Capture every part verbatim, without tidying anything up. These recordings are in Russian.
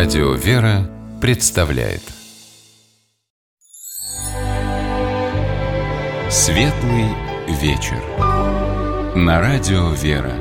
Радио «Вера» представляет Светлый вечер на Радио «Вера».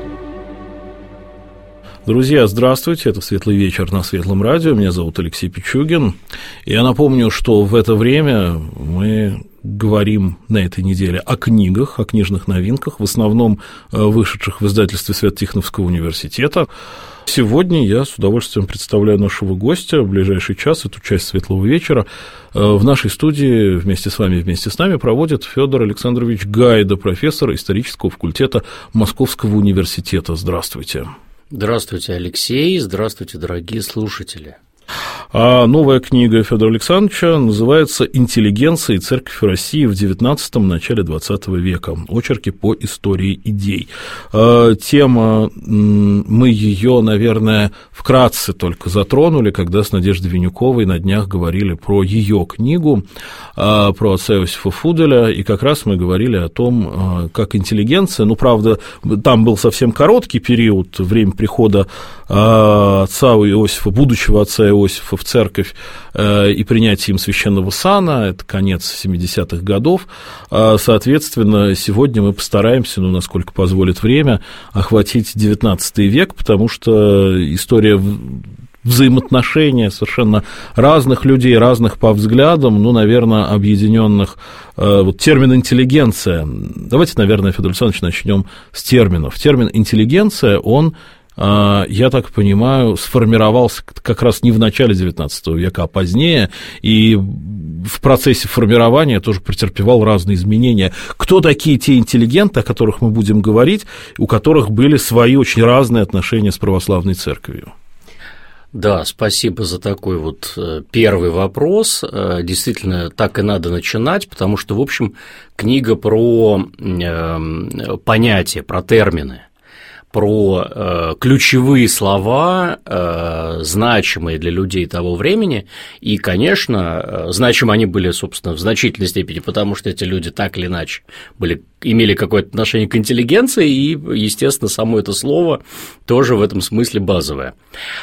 Друзья, здравствуйте, это «Светлый вечер» на Светлом радио, меня зовут Алексей Пичугин. Я напомню, что в это время мы говорим на этой неделе о книгах, о книжных новинках, в основном вышедших в издательстве Свято-Тихоновского университета. Сегодня я с удовольствием представляю нашего гостя в ближайший час, эту часть «Светлого вечера». В нашей студии вместе с вами, вместе с нами проводит Федор Александрович Гайда, профессор исторического факультета Московского университета. Здравствуйте. Здравствуйте, Алексей, здравствуйте, дорогие слушатели. А новая книга Федора Александровича называется «Интеллигенция и церковь России в девятнадцатом – начале двадцатого века. Очерки по истории идей». Тема, мы ее, наверное, вкратце только затронули, когда с Надеждой Винюковой на днях говорили про ее книгу, про отца Иосифа Фуделя, и как раз мы говорили о том, как интеллигенция, ну, правда, там был совсем короткий период, время прихода отца Иосифа, будущего отца Иосифа в церковь и принятия им священного сана, это конец семидесятых годов, соответственно, сегодня мы постараемся, ну, насколько позволит время, охватить девятнадцатый век, потому что история взаимоотношения совершенно разных людей, разных по взглядам, ну, наверное, объединенных. Вот термин «интеллигенция». Давайте, наверное, Федор Александрович, начнем с терминов. Термин «интеллигенция», он, я так понимаю, сформировался как раз не в начале девятнадцатого века, а позднее, и в процессе формирования тоже претерпевал разные изменения. Кто такие те интеллигенты, о которых мы будем говорить, у которых были свои очень разные отношения с православной церковью? Да, спасибо за такой вот первый вопрос. Действительно, так и надо начинать, потому что, в общем, книга про понятия, про термины, про э, ключевые слова, э, значимые для людей того времени, и, конечно, э, значимы они были, собственно, в значительной степени, потому что эти люди так или иначе были, имели какое-то отношение к интеллигенции, и, естественно, само это слово тоже в этом смысле базовое.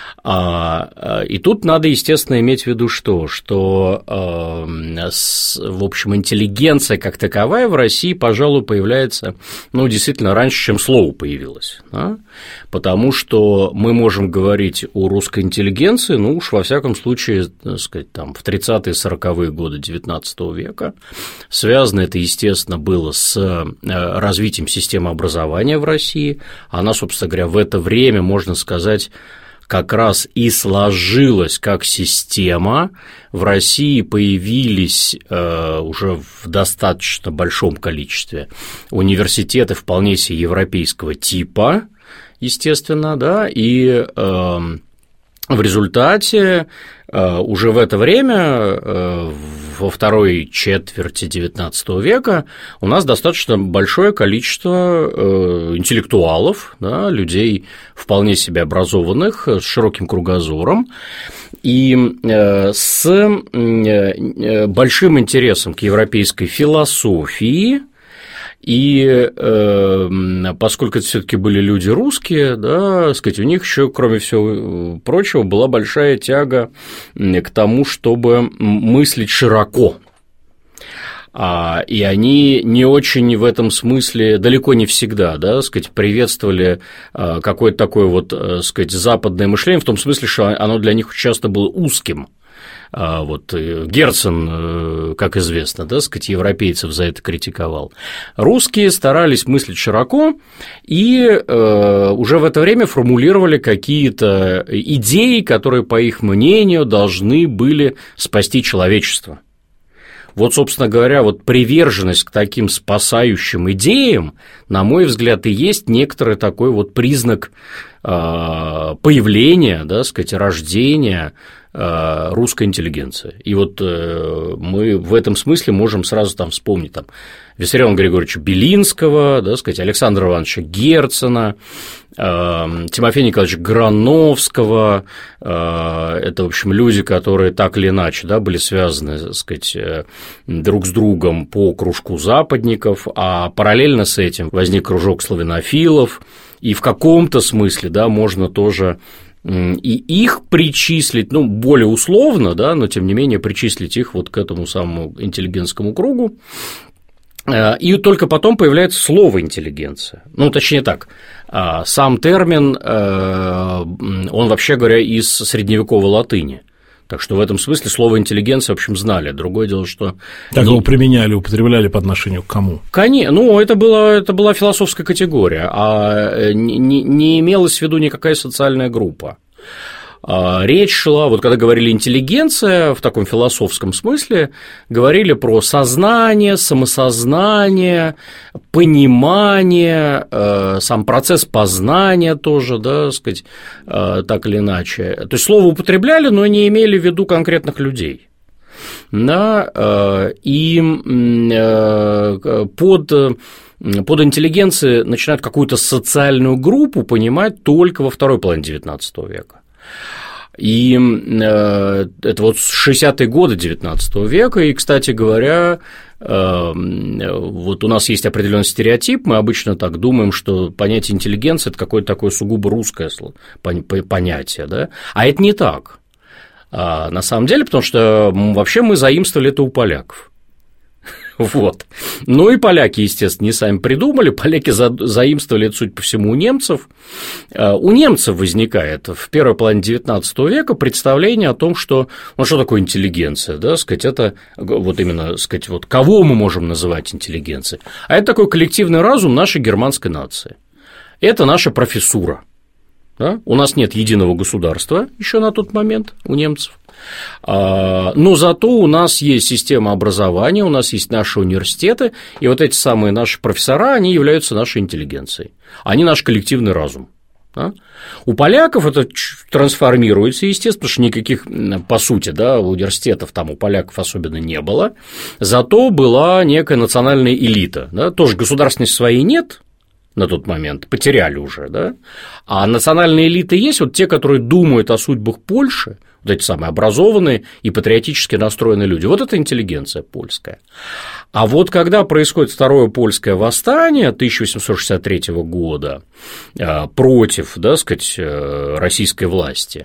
А, и тут надо, естественно, иметь в виду что? Что, э, с, в общем, интеллигенция как таковая в России, пожалуй, появляется, ну, действительно, раньше, чем слово появилось, да? Потому что мы можем говорить о русской интеллигенции, ну, уж во всяком случае, так сказать, там, в тридцатые сороковые годы девятнадцатого века. Связано это, естественно, было с развитием системы образования в России. Она, собственно говоря, в это время, можно сказать, как раз и сложилась как система. В России появились э, уже в достаточно большом количестве университеты вполне себе европейского типа, естественно, да, и э, в результате э, уже в это время, э, во второй четверти девятнадцатого века, у нас достаточно большое количество э, интеллектуалов, да, людей вполне себе образованных, с широким кругозором, и э, с э, большим интересом к европейской философии. И э, поскольку это все-таки были люди русские, да, сказать, у них еще, кроме всего прочего, была большая тяга к тому, чтобы мыслить широко. А, и они не очень в этом смысле, далеко не всегда, да, сказать, приветствовали какое-то такое вот, сказать, западное мышление, в том смысле, что оно для них часто было узким. Вот Герцен, как известно, да, сказать, европейцев за это критиковал. Русские старались мыслить широко и э, уже в это время формулировали какие-то идеи, которые, по их мнению, должны были спасти человечество. Вот, собственно говоря, вот приверженность к таким спасающим идеям, на мой взгляд, и есть некоторый такой вот признак э, появления, да, сказать, рождения русской интеллигенции. И вот мы в этом смысле можем сразу там вспомнить там Виссариона Григорьевича Белинского, да, сказать, Александра Ивановича Герцена, Тимофея Николаевича Грановского. Это, в общем, люди, которые так или иначе, да, были связаны, так сказать, друг с другом по кружку западников, а параллельно с этим возник кружок славянофилов, и в каком-то смысле, да, можно тоже и их причислить, ну, более условно, да, но тем не менее причислить их вот к этому самому интеллигентскому кругу. И только потом появляется слово «интеллигенция». Ну, точнее так, сам термин, он, вообще говоря, из средневековой латыни. Так что в этом смысле слово «интеллигенция», в общем, знали. Другое дело, что… Так его применяли, употребляли по отношению к кому? Конечно, ну, это была, это была философская категория, а не, не имелась в виду никакая социальная группа. Речь шла, вот когда говорили «интеллигенция» в таком философском смысле, говорили про сознание, самосознание, понимание, сам процесс познания тоже, да, сказать, так или иначе. То есть слово употребляли, но не имели в виду конкретных людей. Да, и под… Под интеллигенцией начинают какую-то социальную группу понимать только во второй половине девятнадцатого века. И это вот шестидесятые годы девятнадцатого века, и, кстати говоря, вот у нас есть определенный стереотип, мы обычно так думаем, что понятие интеллигенции – это какое-то такое сугубо русское понятие, да? А это не так, на самом деле, потому что вообще мы заимствовали это у поляков. Вот. Ну и поляки, естественно, не сами придумали, поляки заимствовали это, судя по всему, у немцев. У немцев возникает в первой половине девятнадцатого века представление о том, что, ну, что такое интеллигенция, да, сказать, это вот именно, сказать, вот кого мы можем называть интеллигенцией, а это такой коллективный разум нашей германской нации, это наша профессура, да? У нас нет единого государства еще на тот момент у немцев. Но зато у нас есть система образования, у нас есть наши университеты, и вот эти самые наши профессора, они являются нашей интеллигенцией, они наш коллективный разум. Да? У поляков это трансформируется, естественно, потому что никаких, по сути, да, университетов там у поляков особенно не было, зато была некая национальная элита, да? Тоже государственности своей нет на тот момент, потеряли уже, да? А национальные элиты есть, вот те, которые думают о судьбах Польши, вот эти самые образованные и патриотически настроенные люди, вот это интеллигенция польская. А вот когда происходит второе польское восстание тысяча восемьсот шестьдесят третьего года против, да, сказать, российской власти,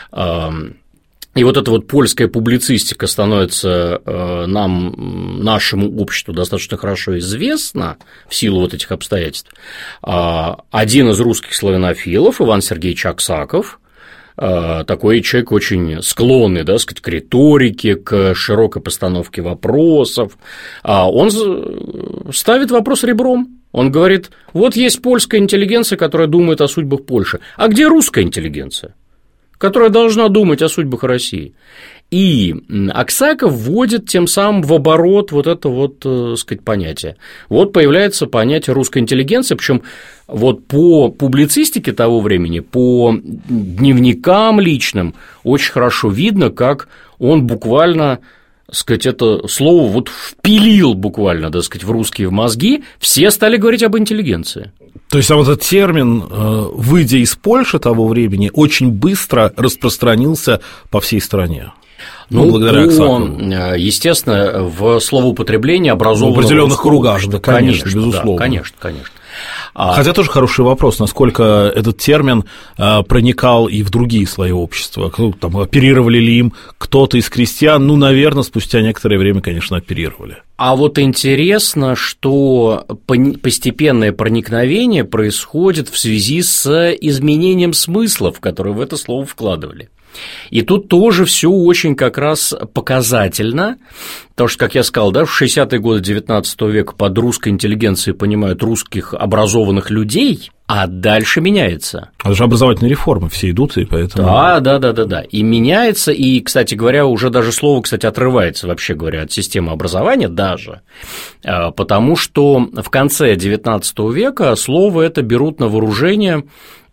и вот эта вот польская публицистика становится нам, нашему обществу достаточно хорошо известна в силу вот этих обстоятельств, один из русских славянофилов, Иван Сергеевич Аксаков, такой человек очень склонный, да, сказать, к риторике, к широкой постановке вопросов, он ставит вопрос ребром. Он говорит, вот есть польская интеллигенция, которая думает о судьбах Польши, а где русская интеллигенция, которая должна думать о судьбах России? И Аксаков вводит тем самым в оборот вот это вот, так сказать, понятие. Вот появляется понятие русской интеллигенции, причем вот по публицистике того времени, по дневникам личным очень хорошо видно, как он буквально, так сказать, это слово вот впилил буквально, так сказать, в русские мозги, все стали говорить об интеллигенции. То есть, а вот этот термин, выйдя из Польши того времени, очень быстро распространился по всей стране. Ну, ну благодаря Аксакову. Естественно, в словоупотреблении образованного… В определенных кругах, да, конечно, конечно, безусловно. Да, конечно, конечно. Хотя тоже хороший вопрос, насколько этот термин проникал и в другие слои общества, там, оперировали ли им кто-то из крестьян, ну, наверное, спустя некоторое время, конечно, оперировали. А вот интересно, что постепенное проникновение происходит в связи с изменением смыслов, которые в это слово вкладывали. И тут тоже все очень как раз показательно, потому что, как я сказал, да, в шестидесятые годы девятнадцатого века под русской интеллигенцией понимают русских образованных людей, а дальше меняется. Это же образовательные реформы все идут, и поэтому… Да, да, да, да, да. И меняется, и, кстати говоря, уже даже слово, кстати, отрывается, вообще говоря, от системы образования даже, потому что в конце девятнадцатого века слово это берут на вооружение,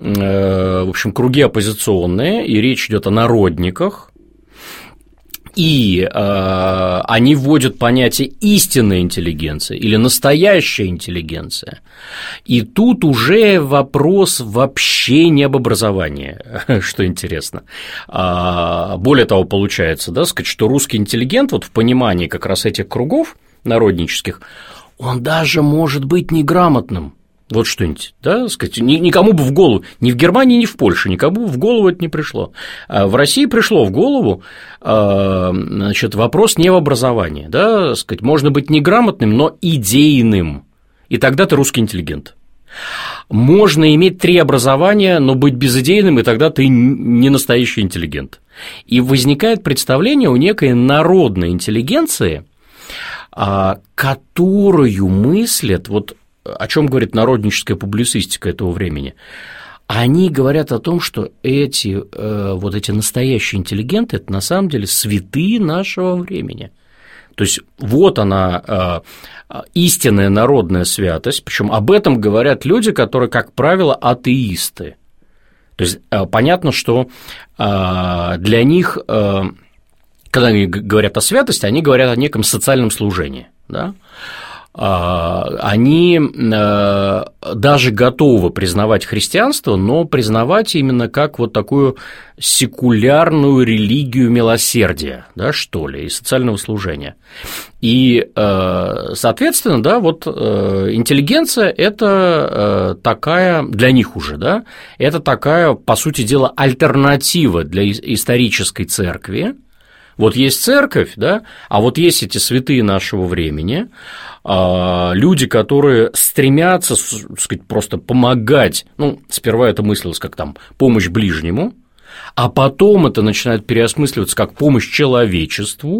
в общем, круги оппозиционные, и речь идет о народниках, и э, они вводят понятие истинная интеллигенция или настоящая интеллигенция. И тут уже вопрос вообще не об образовании, что интересно. А, более того, получается, да, сказать, что русский интеллигент вот в понимании как раз этих кругов народнических, он даже может быть неграмотным. Вот что-нибудь, да, сказать, никому бы в голову, ни в Германии, ни в Польше, никому бы в голову это не пришло. В России пришло в голову, значит, вопрос не в образовании, да, сказать, можно быть неграмотным, но идейным, и тогда ты русский интеллигент. Можно иметь три образования, но быть безидейным, и тогда ты не настоящий интеллигент. И возникает представление у некой народной интеллигенции, которую мыслят, вот о чем говорит народническая публицистика этого времени, они говорят о том, что эти, вот эти настоящие интеллигенты – это на самом деле святые нашего времени. То есть вот она, истинная народная святость, причем об этом говорят люди, которые, как правило, атеисты. То есть понятно, что для них, когда они говорят о святости, они говорят о неком социальном служении, да? Они даже готовы признавать христианство, но признавать именно как вот такую секулярную религию милосердия, да, что ли, и социального служения. И, соответственно, да, вот интеллигенция – это такая, для них уже, да, это такая, по сути дела, альтернатива для исторической церкви. Вот есть церковь, да, а вот есть эти святые нашего времени, люди, которые стремятся, так сказать, просто помогать, ну, сперва это мыслилось как там помощь ближнему, а потом это начинает переосмысливаться как помощь человечеству,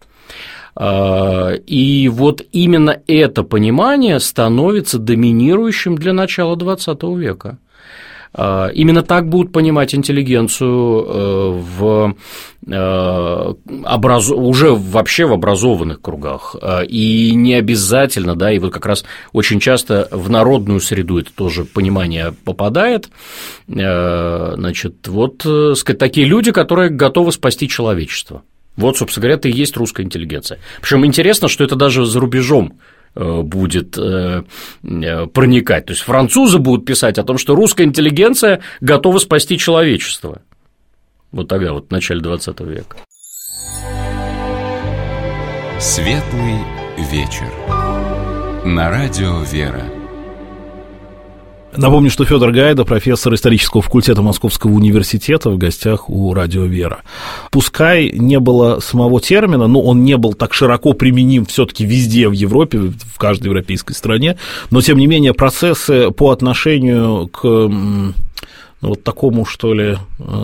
и вот именно это понимание становится доминирующим для начала двадцатого века. Именно так будут понимать интеллигенцию в образ... уже вообще в образованных кругах, и не обязательно, да, и вот как раз очень часто в народную среду это тоже понимание попадает, значит, вот, сказать, такие люди, которые готовы спасти человечество. Вот, собственно говоря, это и есть русская интеллигенция. Причем интересно, что это даже за рубежом будет проникать. То есть французы будут писать о том, что русская интеллигенция готова спасти человечество. Вот тогда, вот в начале двадцатого века. Светлый вечер. На радио «Вера». Напомню, что Федор Гайда, профессор исторического факультета Московского университета, в гостях у радио «Вера». Пускай не было самого термина, но он не был так широко применим все-таки везде в Европе, в каждой европейской стране, но, тем не менее, процессы по отношению к ну, вот такому, что ли,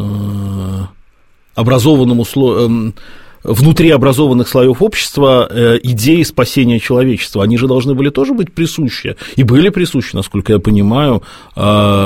образованному слою, внутри образованных слоев общества э, идеи спасения человечества, они же должны были тоже быть присущи, и были присущи, насколько я понимаю, э,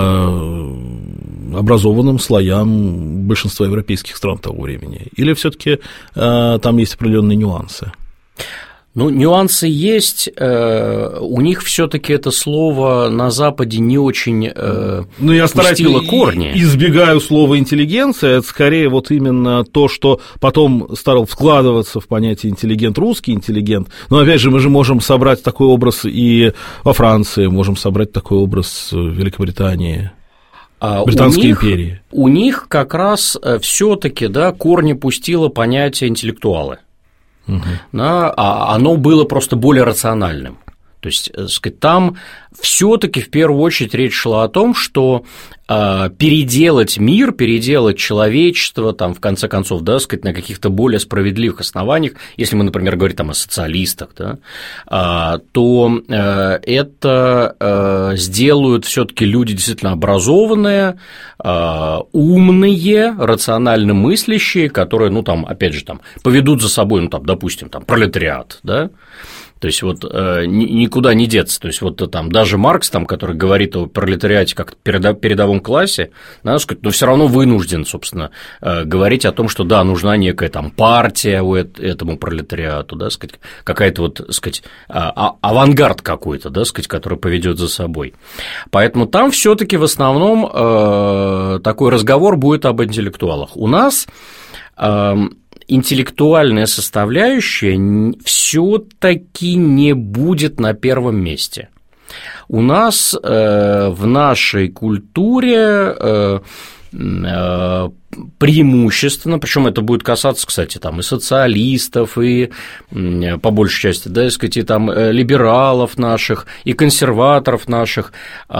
образованным слоям большинства европейских стран того времени. Или все-таки э, там есть определенные нюансы? Ну, нюансы есть, у них все-таки это слово на Западе не очень э, ну, я пустило корни. Избегаю слова интеллигенция, это скорее вот именно то, что потом стало вкладываться в понятие интеллигент, русский интеллигент. Но опять же, мы же можем собрать такой образ и во Франции, можем собрать такой образ в Великобритании. Британской у них, империи. У них как раз все-таки, да, корни пустило понятие интеллектуалы. Угу. Да, а оно было просто более рациональным. То есть, сказать, там все-таки в первую очередь речь шла о том, что э, переделать мир, переделать человечество, там, в конце концов, да, сказать, на каких-то более справедливых основаниях, если мы, например, говорим там, о социалистах, да, э, то э, это э, сделают все-таки люди действительно образованные, э, умные, рационально мыслящие, которые, ну, там, опять же, там, поведут за собой, ну, там, допустим, там, пролетариат, да. То есть, вот э, никуда не деться. То есть, вот там даже Маркс, там, который говорит о пролетариате как передовом классе, надо сказать, но все равно вынужден, собственно, э, говорить о том, что да, нужна некая там партия у этому пролетариату, да, сказать, какая-то вот, сказать, а- авангард какой-то, да, сказать, который поведет за собой. Поэтому там все-таки в основном э, такой разговор будет об интеллектуалах. У нас э, интеллектуальная составляющая все-таки не будет на первом месте. У нас э, в нашей культуре э, преимущественно, причем это будет касаться, кстати, там и социалистов, и по большей части, да, сказать, и там либералов наших, и консерваторов наших.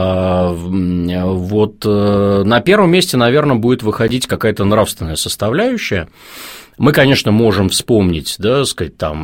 Вот на первом месте, наверное, будет выходить какая-то нравственная составляющая. Мы, конечно, можем вспомнить, да, сказать, там,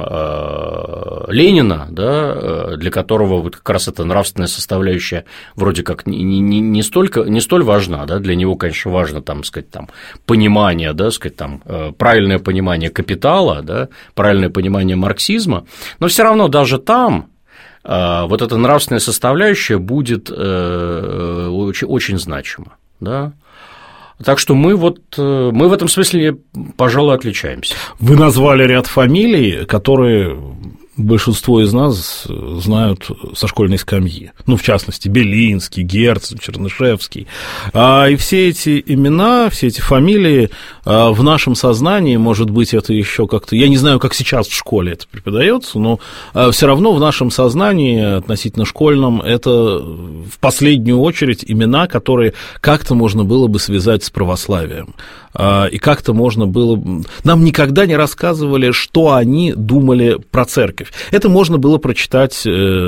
Ленина, да, для которого вот как раз эта нравственная составляющая вроде как не, не, не, столько, не столь важна, да, для него, конечно, важно, там, сказать, там, понимание, да, сказать, там, правильное понимание капитала, да, правильное понимание марксизма, но все равно даже там вот эта нравственная составляющая будет очень, очень значима, да. Так что мы вот мы в этом смысле, пожалуй, отличаемся. Вы назвали ряд фамилий, которые большинство из нас знают со школьной скамьи. Ну, в частности, Белинский, Герцен, Чернышевский. И все эти имена, все эти фамилии в нашем сознании, может быть, это еще как-то... Я не знаю, как сейчас в школе это преподается, но все равно в нашем сознании, относительно школьном, это в последнюю очередь имена, которые как-то можно было бы связать с православием. И как-то можно было... Нам никогда не рассказывали, что они думали про церковь. Это можно было прочитать,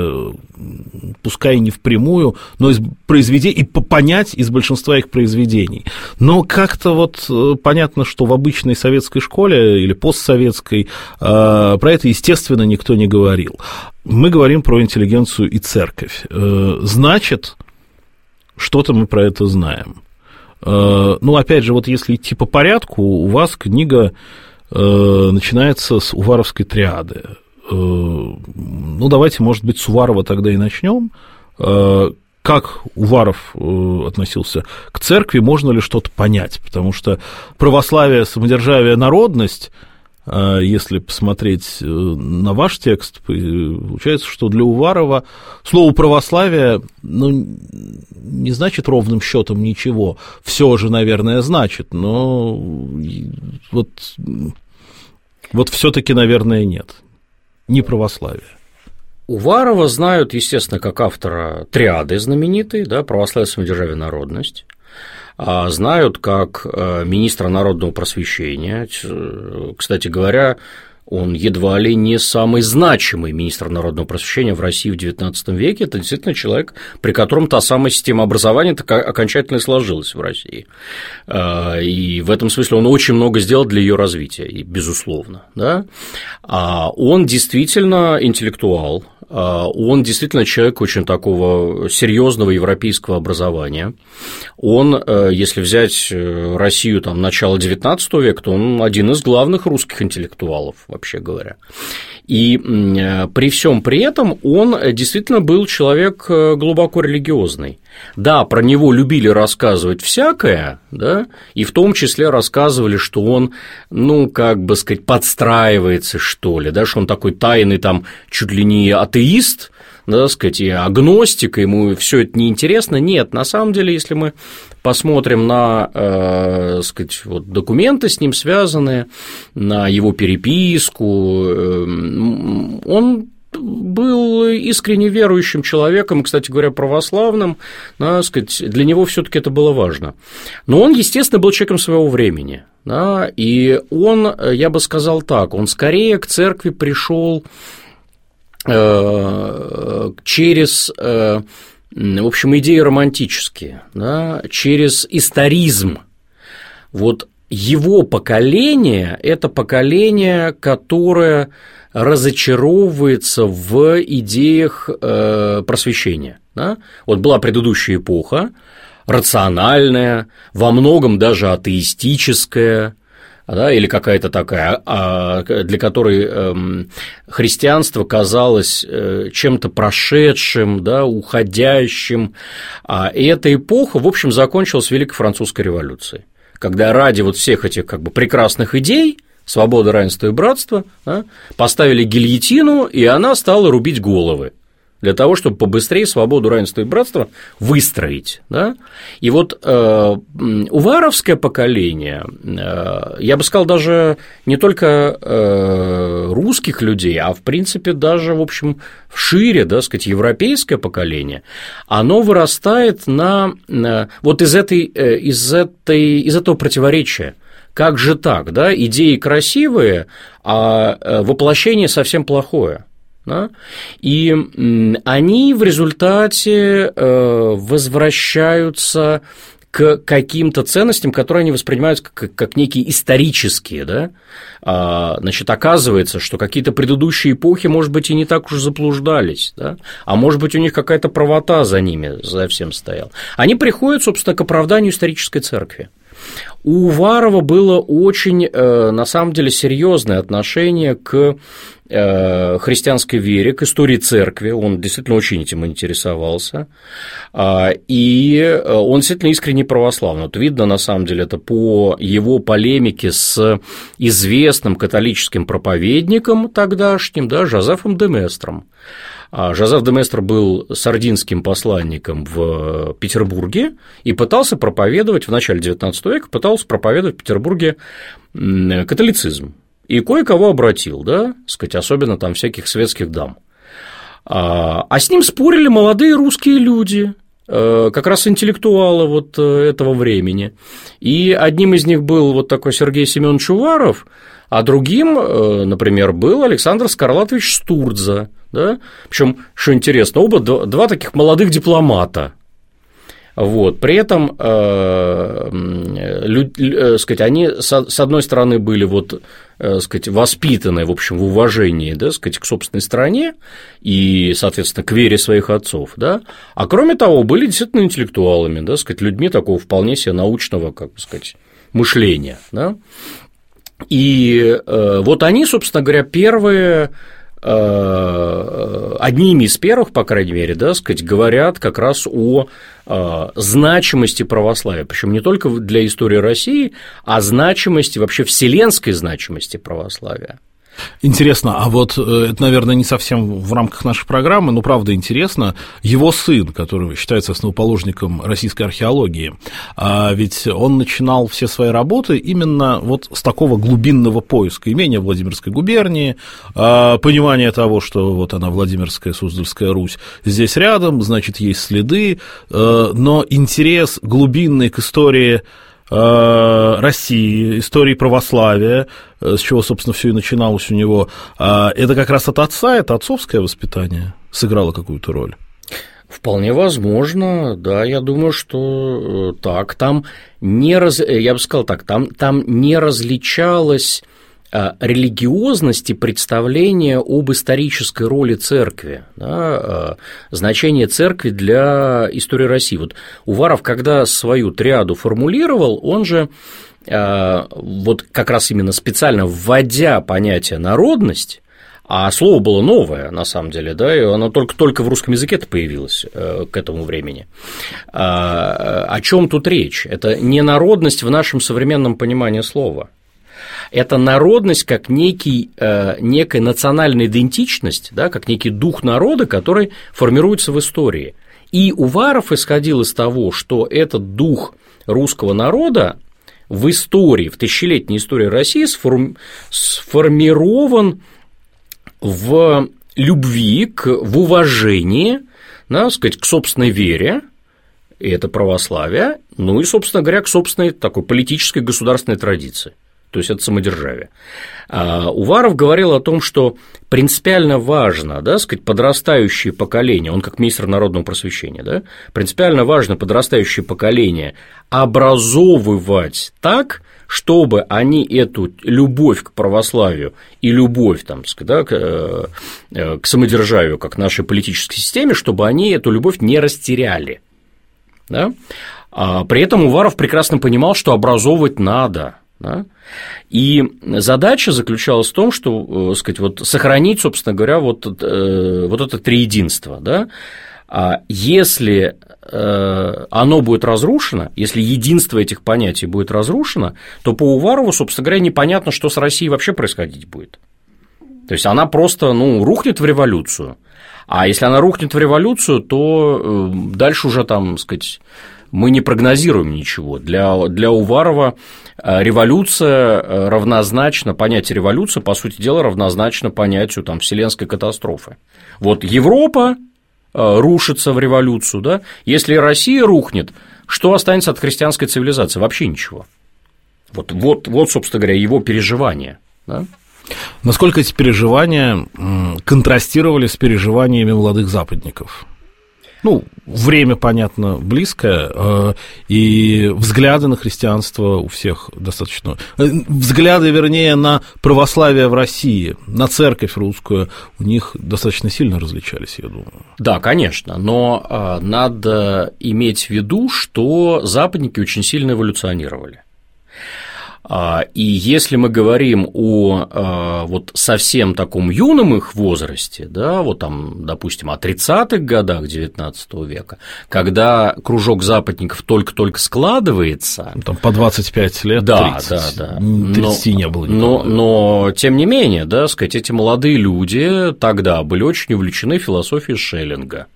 пускай не впрямую, но из произведений, и понять из большинства их произведений. Но как-то вот понятно, что в обычной советской школе или постсоветской про это, естественно, никто не говорил. Мы говорим про интеллигенцию и церковь. Значит, что-то мы про это знаем. Ну, опять же, вот если идти по порядку, у вас книга начинается с Уваровской триады. Ну, давайте, может быть, с Уварова тогда и начнем. Как Уваров относился к церкви, можно ли что-то понять? Потому что православие, самодержавие, народность, если посмотреть на ваш текст, получается, что для Уварова слово православие, ну, не значит ровным счетом ничего. Все же, наверное, значит, но вот, вот все-таки, наверное, нет. Не православие. Уварова знают, естественно, как автора триады знаменитой, да, «Православие, самодержавие, народность», а знают как министра народного просвещения. Кстати говоря, он едва ли не самый значимый министр народного просвещения в России в девятнадцатом веке. Это действительно человек, при котором та самая система образования окончательно сложилась в России. И в этом смысле он очень много сделал для ее развития, безусловно. Да? Он действительно интеллектуал, он действительно человек очень такого серьезного европейского образования. Он, если взять Россию там, начала девятнадцатого века, то он один из главных русских интеллектуалов, вообще говоря. И при всем при этом он действительно был человек глубоко религиозный. Да, про него любили рассказывать всякое, да, и в том числе рассказывали, что он, ну, как бы сказать, подстраивается, что ли, да, что он такой тайный там чуть ли не атеист, да, сказать, и агностик, ему все это неинтересно. Нет, на самом деле, если мы посмотрим на, э, сказать, вот, документы с ним связанные, на его переписку, э, он был искренне верующим человеком, кстати говоря, православным, да, сказать, для него все-таки это было важно. Но он, естественно, был человеком своего времени, да, и он, я бы сказал так, он скорее к церкви пришел через, в общем, идеи романтические, да, через историзм. Вот его поколение – это поколение, которое разочаровывается в идеях просвещения. Да? Вот была предыдущая эпоха, рациональная, во многом даже атеистическая, да, или какая-то такая, для которой христианство казалось чем-то прошедшим, да, уходящим. И эта эпоха, в общем, закончилась Великой Французской революцией, когда ради вот всех этих как бы прекрасных идей, свобода, равенство и братство, да, поставили гильотину, и она стала рубить головы для того, чтобы побыстрее свободу, равенство и братство выстроить. Да? И вот э, уваровское поколение, э, я бы сказал, даже не только э, русских людей, а в принципе даже, в общем, шире, да, сказать, европейское поколение, оно вырастает на, на вот из, этой, из, этой, из этого противоречия. Как же так, да? Идеи красивые, а воплощение совсем плохое. Да? И они в результате возвращаются к каким-то ценностям, которые они воспринимают как, как некие исторические. Да? Значит, оказывается, что какие-то предыдущие эпохи, может быть, и не так уж заблуждались, да? А может быть, у них какая-то правота за ними, за всем стояла. Они приходят, собственно, к оправданию исторической церкви. У Уварова было очень, на самом деле, серьезное отношение к христианской вере, к истории церкви, он действительно очень этим интересовался, и он действительно искренне православный. Вот видно, на самом деле, это по его полемике с известным католическим проповедником тогдашним, да, Жозефом де Местром. Жозеф де Местр был сардинским посланником в Петербурге и пытался проповедовать в начале девятнадцатого века, пытался проповедовать в Петербурге католицизм. И кое-кого обратил, да, сказать, особенно там всяких светских дам. А с ним спорили молодые русские люди, как раз интеллектуалы вот этого времени. И одним из них был вот такой Сергей Семенович Уваров, а другим, например, был Александр Скарлатович Стурдза. Да? Причем, что интересно, оба два таких молодых дипломата. Вот. При этом, э, лю, э, сказать, они, с одной стороны, были вот, э, сказать, воспитаны, в общем, в уважении, да, сказать, к собственной стране и, соответственно, к вере своих отцов, да, а кроме того, были действительно интеллектуалами, да, сказать, людьми такого вполне себе научного, как бы сказать, мышления, да. И э, вот они, собственно говоря, первые, одними из первых, по крайней мере, да, сказать, говорят как раз о значимости православия, причем не только для истории России, а значимости, вообще вселенской значимости православия. Интересно, а вот это, наверное, не совсем в рамках нашей программы, но правда интересно, его сын, который считается основоположником российской археологии, ведь он начинал все свои работы именно вот с такого глубинного поиска имения Владимирской губернии, понимания того, что вот она, Владимирская, Суздальская Русь, здесь рядом, значит, есть следы, но интерес глубинный к истории России, истории православия, с чего, собственно, все и начиналось у него, это как раз от отца, это отцовское воспитание сыграло какую-то роль? Вполне возможно, да, я думаю, что так, там не раз, я бы сказал так, там, там не различалось религиозности представления об исторической роли церкви, да, значение церкви для истории России. Вот Уваров, когда свою триаду формулировал, он же вот как раз именно специально вводя понятие народность, а слово было новое, на самом деле, да, и оно только-только в русском языке-то появилось к этому времени. О чем тут речь? Это не народность в нашем современном понимании слова. Это народность как некий, э, некая национальная идентичность, да, как некий дух народа, который формируется в истории. И Уваров исходил из того, что этот дух русского народа в истории, в тысячелетней истории России сформ... сформирован в любви, к... в уважении, да, сказать, к собственной вере, и это православие, ну и, собственно говоря, к собственной такой политической государственной традиции. То есть это самодержавие. Уваров говорил о том, что принципиально важно, да, сказать, подрастающее поколение, он как министр народного просвещения, да, принципиально важно подрастающее поколение образовывать так, чтобы они эту любовь к православию и любовь там, да, к, к самодержавию, как к нашей политической системе, чтобы они эту любовь не растеряли. Да? При этом Уваров прекрасно понимал, что образовывать надо. Да? И задача заключалась в том, что, сказать, вот, сохранить, собственно говоря, вот, вот это триединство. Да? Если оно будет разрушено, если единство этих понятий будет разрушено, то по Уварову, собственно говоря, непонятно, что с Россией вообще происходить будет. То есть она просто, ну, рухнет в революцию. А если она рухнет в революцию, то дальше уже там, так сказать, мы не прогнозируем ничего. Для, для Уварова революция равнозначна, понятие революции, по сути дела, равнозначно понятию там, вселенской катастрофы. Вот Европа рушится в революцию, да? Если Россия рухнет, что останется от христианской цивилизации? Вообще ничего. Вот, вот, вот собственно говоря, его переживания. Да? Насколько эти переживания контрастировали с переживаниями молодых западников? Ну, время, понятно, близкое, и взгляды на христианство у всех достаточно... Взгляды, вернее, на православие в России, на церковь русскую, у них достаточно сильно различались, я думаю. Да, конечно, но надо иметь в виду, что западники очень сильно эволюционировали. И если мы говорим о вот совсем таком юном их возрасте, да, вот там, допустим, о тридцатых годах девятнадцатого века, когда кружок западников только-только складывается… Там по двадцать пять лет, да, тридцать, да, да. тридцати не было Но, никогда. но, тем не менее, да, сказать, эти молодые люди тогда были очень увлечены философией Шеллинга.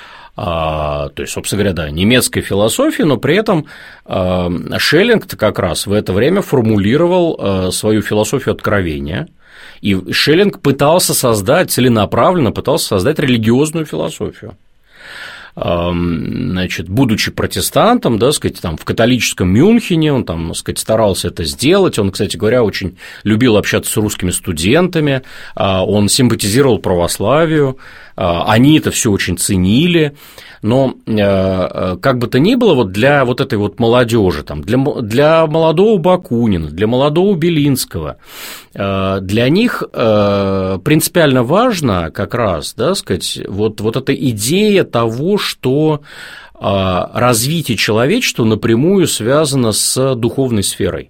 А, то есть, собственно говоря, да, немецкая философия, но при этом а, Шеллинг-то как раз в это время формулировал а, свою философию откровения, и Шеллинг пытался создать, целенаправленно пытался создать религиозную философию. Значит, будучи протестантом, да, сказать, там, в католическом Мюнхене, он там, сказать, старался это сделать, он, кстати говоря, очень любил общаться с русскими студентами, он симпатизировал православию, они это все очень ценили, но как бы то ни было, вот для вот этой вот молодежи, там, для, для молодого Бакунина, для молодого Белинского, для них принципиально важно как раз, да, сказать, вот, вот эта идея того, что развитие человечества напрямую связано с духовной сферой.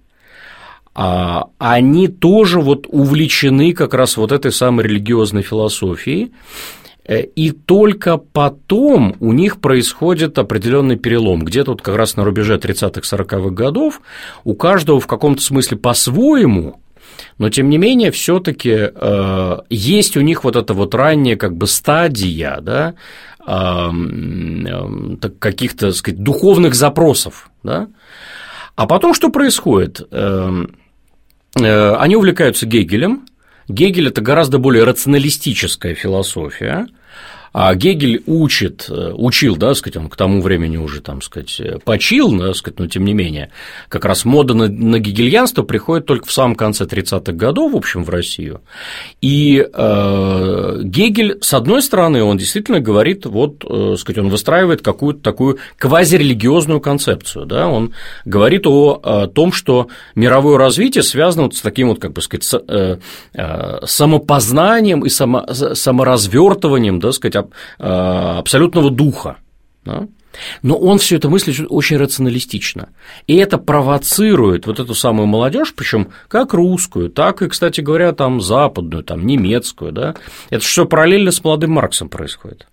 Они тоже вот увлечены как раз вот этой самой религиозной философией, и только потом у них происходит определенный перелом. Где-то вот как раз на рубеже тридцатых-сороковых годов у каждого в каком-то смысле по-своему, но тем не менее все-таки э, есть у них вот эта вот ранняя как бы стадия, да, э, э, каких-то, так сказать, духовных запросов, да? А потом что происходит? Э, э, они увлекаются Гегелем. Гегель – это гораздо более рационалистическая философия, а Гегель учит, учил, да, сказать, он к тому времени уже, там, сказать, почил, да, сказать, но тем не менее, как раз мода на, на гегельянство приходит только в самом конце тридцатых годов, в общем, в Россию, и э, Гегель, с одной стороны, он действительно говорит, вот, э, сказать, он выстраивает какую-то такую квазирелигиозную концепцию, да, он говорит о, о том, что мировое развитие связано вот с таким вот, как бы сказать, с, э, э, самопознанием и само, саморазвертыванием, да, сказать, абсолютного духа, да? Но он все это мыслит очень рационалистично, и это провоцирует вот эту самую молодежь, причем как русскую, так и, кстати говоря, там западную, там немецкую, да? Это все параллельно с молодым Марксом происходит.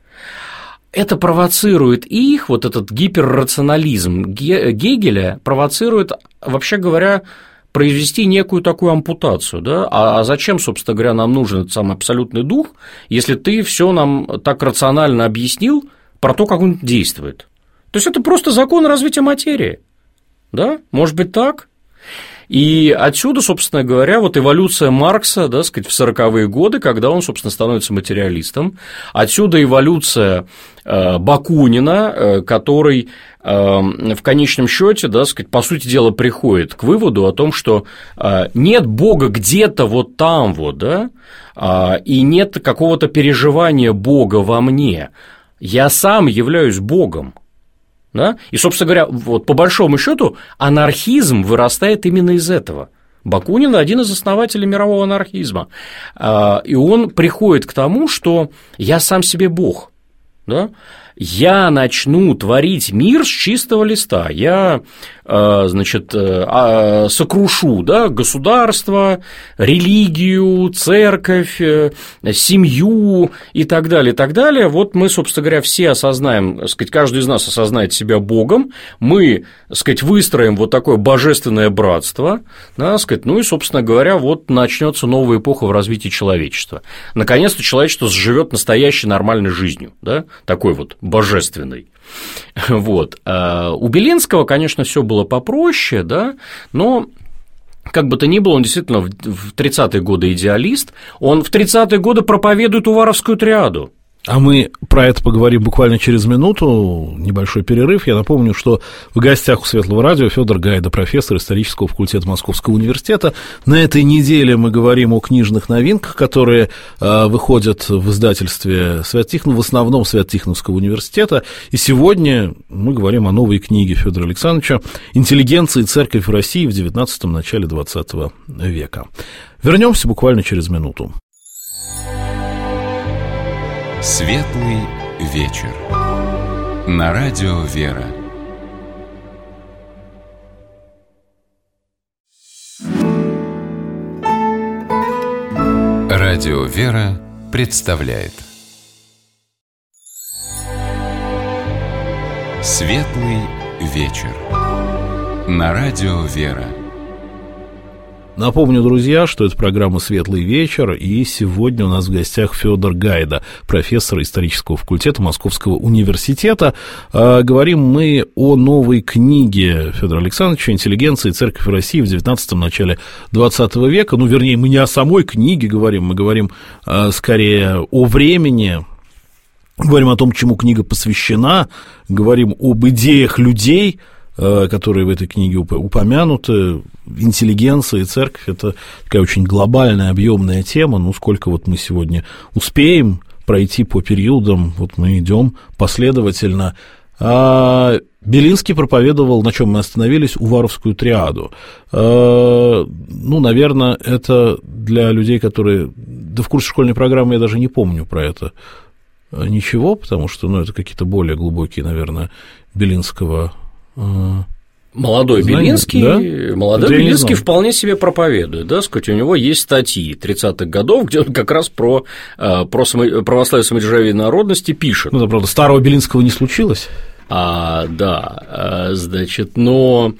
Это провоцирует их, вот этот гиперрационализм Гегеля провоцирует, вообще говоря, произвести некую такую ампутацию, да, а зачем, собственно говоря, нам нужен этот самый абсолютный дух, если ты все нам так рационально объяснил про то, как он действует. То есть это просто закон развития материи, да, может быть так? И отсюда, собственно говоря, вот эволюция Маркса, да, сказать, в сороковые годы, когда он, собственно, становится материалистом, отсюда эволюция Бакунина, который в конечном счете, да, сказать, по сути дела, приходит к выводу о том, что нет Бога где-то вот там вот, да, и нет какого-то переживания Бога во мне, я сам являюсь Богом. Да? И, собственно говоря, вот по большому счету анархизм вырастает именно из этого. Бакунин – один из основателей мирового анархизма, и он приходит к тому, что я сам себе Бог, да? Я начну творить мир с чистого листа, я значит, сокрушу, да, государство, религию, церковь, семью и так далее, и так далее. Вот мы, собственно говоря, все осознаем, так сказать, каждый из нас осознает себя Богом, мы, так сказать, выстроим вот такое божественное братство, да, так сказать, ну и, собственно говоря, вот начнется новая эпоха в развитии человечества. Наконец-то человечество живет настоящей нормальной жизнью, да, такой вот божественной. Вот. У Белинского, конечно, все было попроще, да, но как бы то ни было, он действительно в тридцатые годы идеалист, он в тридцатые годы проповедует уваровскую триаду. А мы про это поговорим буквально через минуту, небольшой перерыв. Я напомню, что в гостях у Светлого радио Федор Гайда, профессор исторического факультета Московского университета. На этой неделе мы говорим о книжных новинках, которые э, выходят в издательстве Свято-Тихонова, в основном Свято-Тихоновского университета. И сегодня мы говорим о новой книге Федора Александровича «Интеллигенция и церковь в России в девятнадцатом, начале двадцатого века». Вернемся буквально через минуту. Светлый вечер. На радио «Вера». Радио «Вера» представляет Светлый вечер. На радио «Вера». Напомню, друзья, что это программа «Светлый вечер», и сегодня у нас в гостях Федор Гайда, профессор исторического факультета Московского университета. А, говорим мы о новой книге Федора Александровича «Интеллигенция и церковь в России в девятнадцатом, начале двадцатого века». Ну, вернее, мы не о самой книге говорим, мы говорим а, скорее о времени, говорим о том, чему книга посвящена, говорим об идеях людей, которые в этой книге упомянуты. Интеллигенция и церковь – это такая очень глобальная, объемная тема. Ну, сколько вот мы сегодня успеем пройти по периодам, вот мы идем последовательно. А Белинский проповедовал, на чем мы остановились, уваровскую триаду. А, ну, наверное, это для людей, которые… Да в курсе школьной программы я даже не помню про это ничего, потому что, ну, это какие-то более глубокие, наверное, Белинского… Молодой Знание, Белинский, да? молодой Это Белинский вполне себе проповедует, да, сказать, у него есть статьи тридцатых годов, где он как раз про, про само, православие, самодержавие и народности пишет. Ну, да, правда, старого Белинского не случилось. А, да, значит, но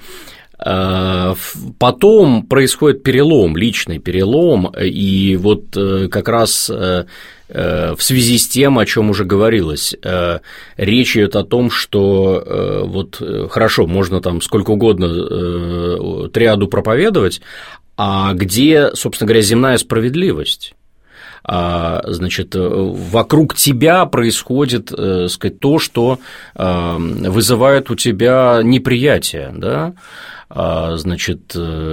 потом происходит перелом, личный перелом, и вот как раз в связи с тем, о чем уже говорилось, речь идет о том, что вот хорошо, можно там сколько угодно триаду проповедовать, а где, собственно говоря, земная справедливость? Значит, вокруг тебя происходит, так сказать, то, что вызывает у тебя неприятие, да? Значит,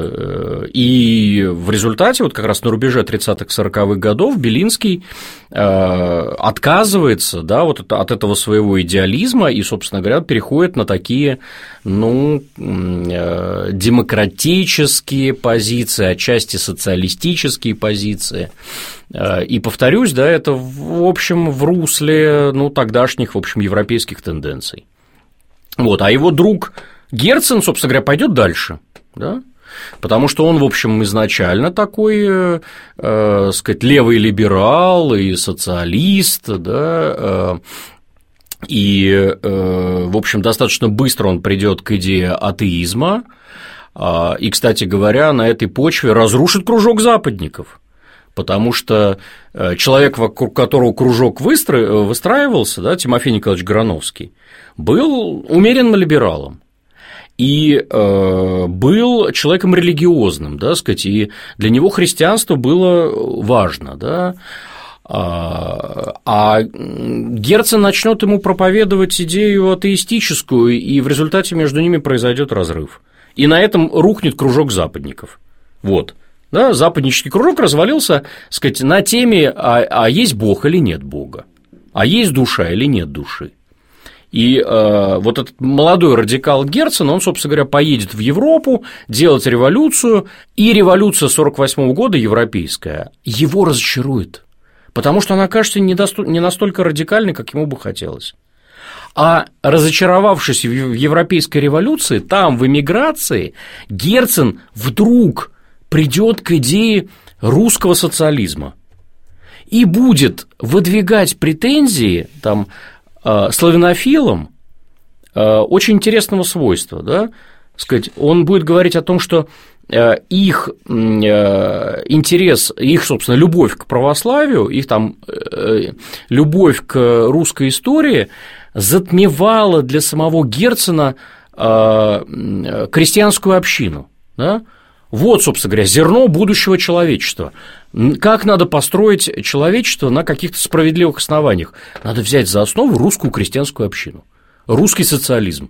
и в результате, вот как раз на рубеже тридцатых-сороковых годов Белинский отказывается, да, вот от этого своего идеализма и, собственно говоря, переходит на такие, ну, демократические позиции, отчасти социалистические позиции. И повторюсь, да, это, в общем, в русле, ну, тогдашних, в общем, европейских тенденций. Вот, а его друг Герцен, собственно говоря, пойдет дальше, да? Потому что он, в общем, изначально такой, э, э, сказать, левый либерал и социалист, да, э, и, э, в общем, достаточно быстро он придет к идее атеизма, э, и, кстати говоря, на этой почве разрушит кружок западников. Потому что человек, вокруг которого кружок выстро... выстраивался, да, Тимофей Николаевич Грановский, был умеренно либералом. И э, был человеком религиозным, да, сказать, и для него христианство было важно, да, а Герцен начнет ему проповедовать идею атеистическую, и в результате между ними произойдет разрыв. И на этом рухнет кружок западников. Вот. Да, западнический кружок развалился, сказать, на теме, а, а есть Бог или нет Бога, а есть душа или нет души. И э, вот этот молодой радикал Герцен, он, собственно говоря, поедет в Европу делать революцию, и революция сорок восьмого года европейская его разочарует, потому что она кажется не настолько радикальной, как ему бы хотелось. А разочаровавшись в европейской революции, там, в эмиграции, Герцен вдруг придет к идее русского социализма и будет выдвигать претензии там, славянофилам очень интересного свойства, да? Сказать, он будет говорить о том, что их интерес, их, собственно, любовь к православию, их там любовь к русской истории затмевала для самого Герцена крестьянскую общину, да? Вот, собственно говоря, зерно будущего человечества. Как надо построить человечество на каких-то справедливых основаниях? Надо взять за основу русскую крестьянскую общину, русский социализм.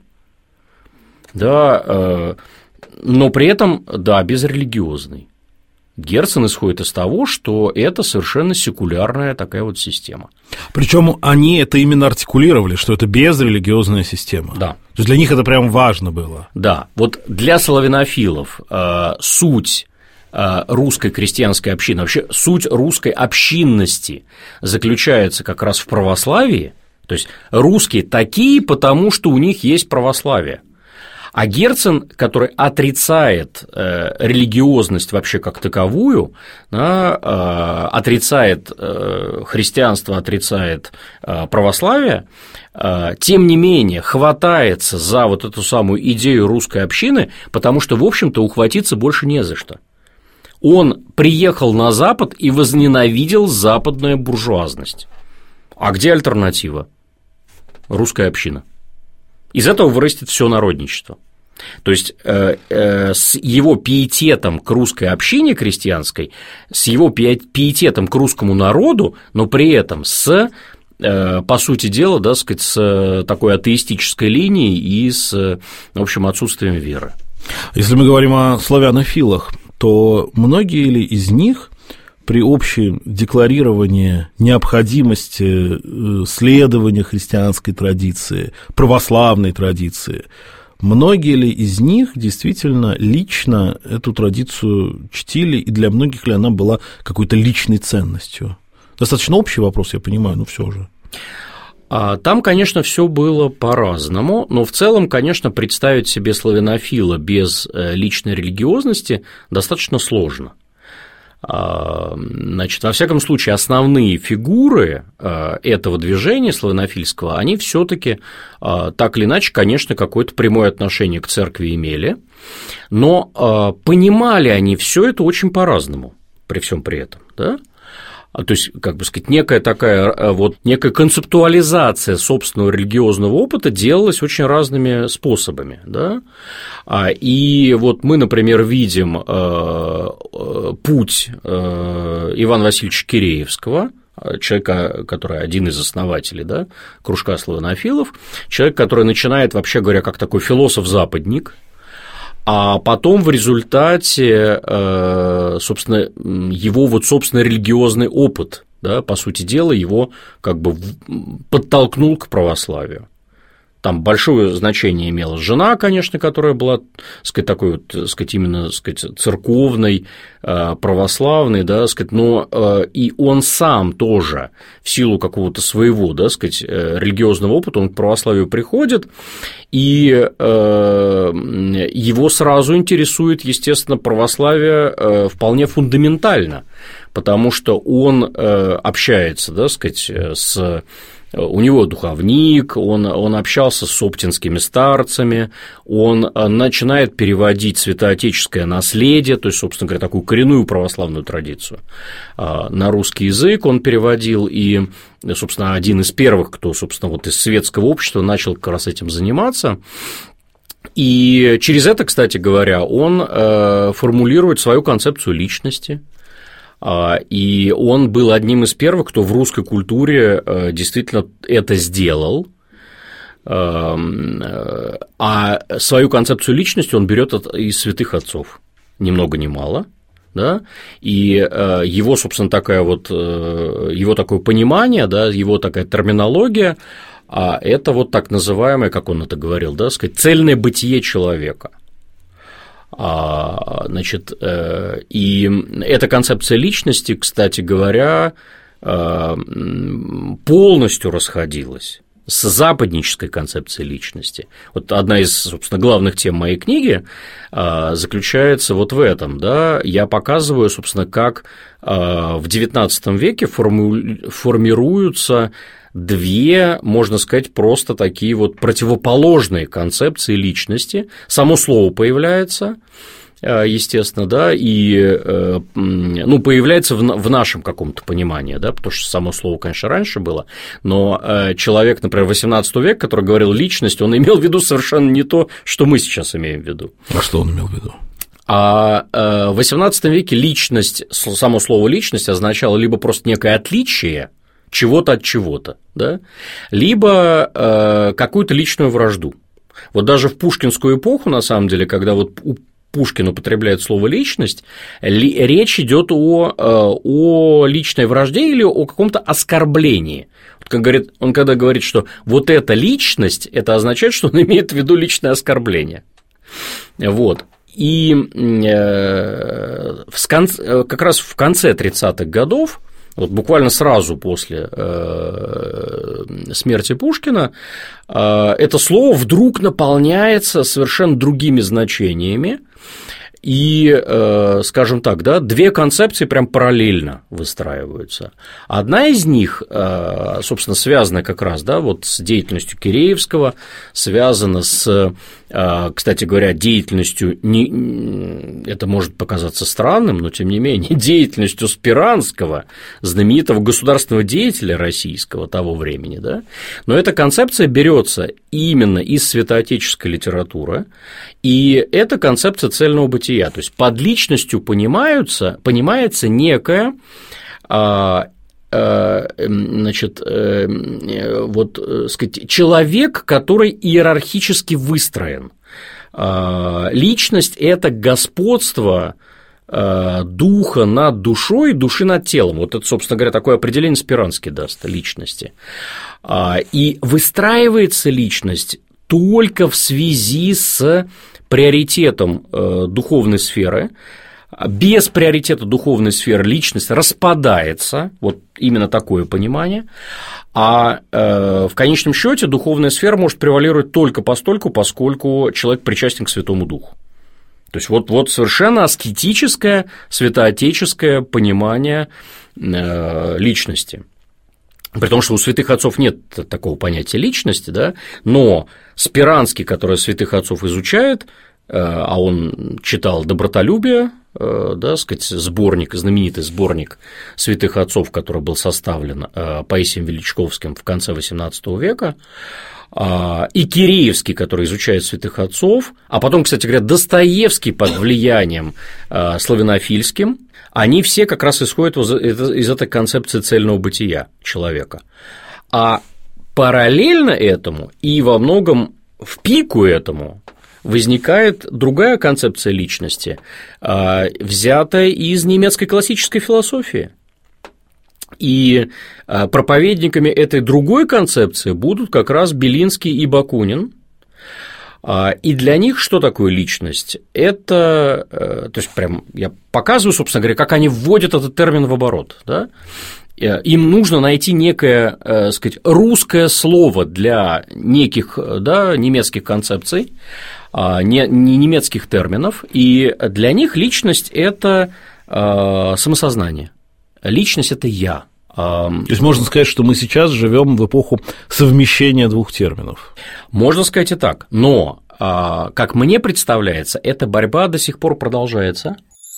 Да, но при этом, да, безрелигиозный. Герцен исходит из того, что это совершенно секулярная такая вот система. Причем они это именно артикулировали, что это безрелигиозная система. Да. То есть для них это прям важно было. Да, вот для славянофилов э, суть э, русской крестьянской общины, вообще суть русской общинности заключается как раз в православии, то есть русские такие, потому что у них есть православие. А Герцен, который отрицает э, религиозность вообще как таковую, да, э, отрицает э, христианство, отрицает э, православие, э, тем не менее хватается за вот эту самую идею русской общины, потому что, в общем-то, ухватиться больше не за что. Он приехал на Запад и возненавидел западную буржуазность. А где альтернатива? Русская община. Из этого вырастет все народничество. То есть э, э, с его пиететом к русской общине крестьянской, с его пиететом к русскому народу, но при этом с, э, по сути дела, да, сказать, с такой атеистической линией и с, в общем, отсутствием веры. Если мы говорим о славянофилах, то многие ли из них при общем декларировании необходимости следования христианской традиции, православной традиции, многие ли из них действительно лично эту традицию чтили, и для многих ли она была какой-то личной ценностью? Достаточно общий вопрос, я понимаю, но все же. Там, конечно, все было по-разному, но в целом, конечно, представить себе славянофила без личной религиозности достаточно сложно. Значит, во всяком случае, основные фигуры этого движения славянофильского, они все-таки так или иначе, конечно, какое-то прямое отношение к церкви имели, но понимали они все это очень по-разному при всем при этом, да? То есть, как бы сказать, некая такая вот некая концептуализация собственного религиозного опыта делалась очень разными способами, да? И вот мы, например, видим путь Ивана Васильевича Киреевского, человека, который один из основателей, да, кружка славянофилов, человек, который начинает, вообще говоря, как такой философ-западник, а потом в результате, собственно, его вот, собственно, религиозный опыт, да, по сути дела, его как бы подтолкнул к православию. Там большое значение имела жена, конечно, которая была, так сказать, такой вот, так сказать, именно, так сказать, церковной, православной, да, так сказать, но и он сам тоже в силу какого-то своего, да, так сказать, религиозного опыта, он к православию приходит, и его сразу интересует, естественно, православие вполне фундаментально, потому что он общается, да, так сказать, с у него духовник, он, он общался с оптинскими старцами, он начинает переводить святоотеческое наследие, то есть, собственно говоря, такую коренную православную традицию на русский язык он переводил, и, собственно, один из первых, кто, собственно, вот из светского общества начал как раз этим заниматься. И через это, кстати говоря, он формулирует свою концепцию личности. И он был одним из первых, кто в русской культуре действительно это сделал, а свою концепцию личности он берет из святых отцов, ни много ни мало, да, и его, собственно, такая вот, его такое понимание, да, его такая терминология, это вот так называемое, как он это говорил, да, сказать, цельное бытие человека. Значит, и эта концепция личности, кстати говоря, полностью расходилась с западнической концепцией личности. Вот одна из, собственно, главных тем моей книги а, заключается вот в этом. Да? Я показываю, собственно, как а, в девятнадцатом веке форму... формируются две, можно сказать, просто такие вот противоположные концепции личности. Само слово появляется, естественно, да, и ну, появляется в нашем каком-то понимании, да, потому что само слово, конечно, раньше было, но человек, например, восемнадцатого века, который говорил личность, он имел в виду совершенно не то, что мы сейчас имеем в виду. А что он имел в виду? А в восемнадцатом веке личность, само слово личность означало либо просто некое отличие чего-то от чего-то, да, либо какую-то личную вражду. Вот даже в пушкинскую эпоху, на самом деле, когда вот у Пушкин употребляет слово «личность», речь идет о, о личной вражде или о каком-то оскорблении. Как говорит, он когда говорит, что вот эта личность, это означает, что он имеет в виду личное оскорбление. Вот. И в конце, как раз в конце тридцатых годов, вот буквально сразу после э, смерти Пушкина, э, это слово вдруг наполняется совершенно другими значениями, и, э, скажем так, да, две концепции прям параллельно выстраиваются. Одна из них, э, собственно, связана как раз, да, вот с деятельностью Киреевского, связана с, э, кстати говоря, деятельностью, не, это может показаться странным, но тем не менее, деятельностью Спиранского, знаменитого государственного деятеля российского того времени, да, но эта концепция берется именно из святоотеческой литературы, и это концепция цельного бытия. То есть под личностью понимаются, понимается некая, значит, вот, сказать, человек, который иерархически выстроен. Личность – это господство духа над душой, души над телом. Вот это, собственно говоря, такое определение Спиранский даст личности. И выстраивается личность только в связи с приоритетом духовной сферы. Без приоритета духовной сферы личность распадается, вот именно такое понимание, а в конечном счете духовная сфера может превалировать только постольку, поскольку человек причастен к Святому Духу. То есть вот, вот совершенно аскетическое, святоотеческое понимание личности. При том, что у святых отцов нет такого понятия личности, да, но Спиранский, который святых отцов изучает, а он читал «Добротолюбие», да, сказать, сборник, знаменитый сборник святых отцов, который был составлен Паисием Величковским в конце восемнадцатого века, и Киреевский, который изучает святых отцов, а потом, кстати говоря, Достоевский под влиянием славянофильским, они все как раз исходят из этой концепции цельного бытия человека. А параллельно этому и во многом в пику этому возникает другая концепция личности, взятая из немецкой классической философии. И проповедниками этой другой концепции будут как раз Белинский и Бакунин. И для них что такое личность? Это, то есть, прям я показываю, собственно говоря, как они вводят этот термин в оборот. Да? Им нужно найти некое, так сказать, русское слово для неких, да, немецких концепций, не немецких терминов, и для них личность – это самосознание. Личность – это я. То есть можно сказать, что мы сейчас живем в эпоху совмещения двух терминов. Можно сказать и так, но, как мне представляется, эта борьба до сих пор продолжается.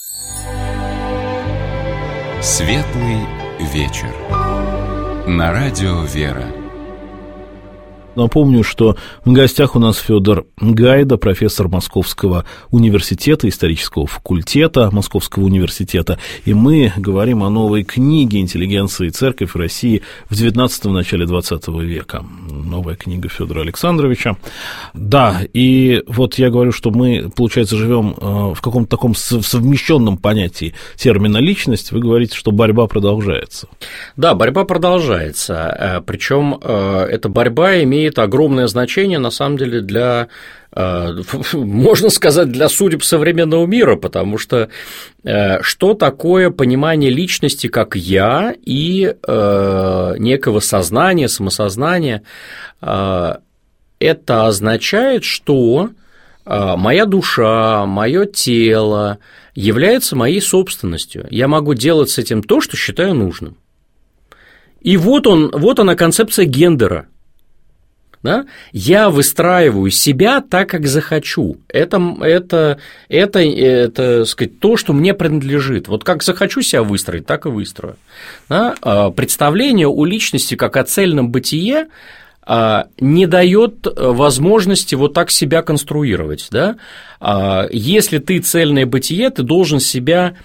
Светлый вечер. На радио «Вера». Напомню, что в гостях у нас Федор Гайда, профессор Московского университета, исторического факультета Московского университета, и мы говорим о новой книге «Интеллигенция и церковь в России в девятнадцатом – начале двадцатого века». Новая книга Федора Александровича. Да, и вот я говорю, что мы, получается, живем в каком-то таком совмещенном понятии термина «личность». Вы говорите, что борьба продолжается. Да, борьба продолжается, причем эта борьба имеет огромное значение, на самом деле, для можно сказать, для судеб современного мира, потому что что такое понимание личности как «я» и некого сознания, самосознания? Это означает, что моя душа, мое тело является моей собственностью. Я могу делать с этим то, что считаю нужным. И вот, он, вот она концепция гендера. Да? Я выстраиваю себя так, как захочу. Это, это, это, это, так сказать, то, что мне принадлежит. Вот как захочу себя выстроить, так и выстрою. Да? Представление о личности как о цельном бытие не дает возможности вот так себя конструировать. Да? Если ты цельное бытие, ты должен себя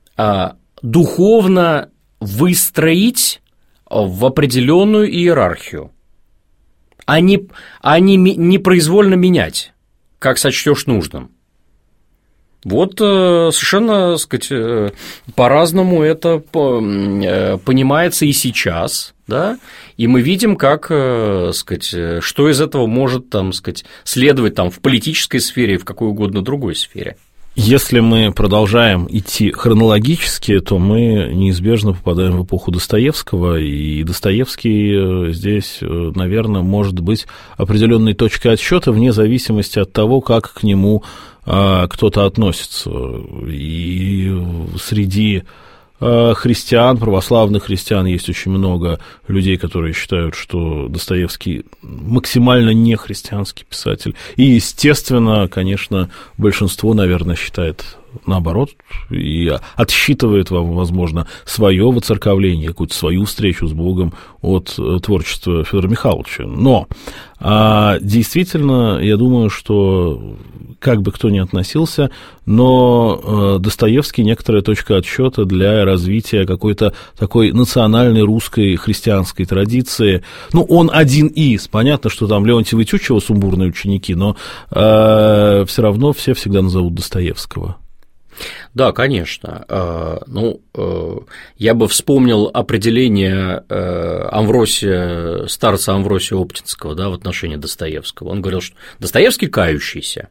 духовно выстроить в определенную иерархию, а не, а не непроизвольно менять, как сочтешь нужным. Вот совершенно, так сказать, по-разному это понимается и сейчас, да, и мы видим, как, так сказать, что из этого может, там, так сказать, следовать там, в политической сфере и в какой угодно другой сфере. Если мы продолжаем идти хронологически, то мы неизбежно попадаем в эпоху Достоевского, и Достоевский здесь, наверное, может быть определенной точкой отсчета вне зависимости от того, как к нему кто-то относится. И среди христиан, православных христиан, есть очень много людей, которые считают, что Достоевский максимально не христианский писатель. И, естественно, конечно, большинство, наверное, считает наоборот и отсчитывает, возможно, свое воцерковление, какую-то свою встречу с Богом от творчества Федора Михайловича. Но действительно, я думаю, что как бы кто ни относился, но Достоевский некоторая точка отсчета для развития какой-то такой национальной русской христианской традиции. Ну, он один из. Понятно, что там Леонтьева и Тютчева сумбурные ученики, но э, все равно все всегда назовут Достоевского. Да, конечно. Ну, я бы вспомнил определение Амвросия, старца Амвросия Оптинского, да, в отношении Достоевского. Он говорил, что Достоевский кающийся.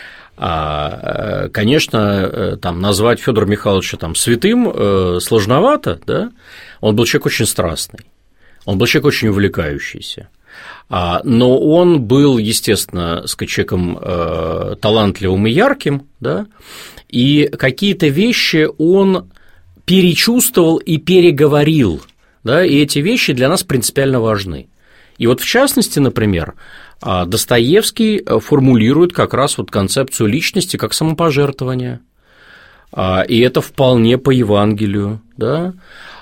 Конечно, там, назвать Федора Михайловича там, святым сложновато, да? Он был человек очень страстный, он был человек очень увлекающийся. Но он был, естественно, с человеком талантливым и ярким, да, и какие-то вещи он перечувствовал и переговорил, да, и эти вещи для нас принципиально важны. И вот в частности, например, Достоевский формулирует как раз вот концепцию личности как самопожертвование, и это вполне по Евангелию, да,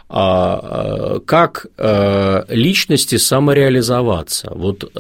как личности самореализоваться. Вот,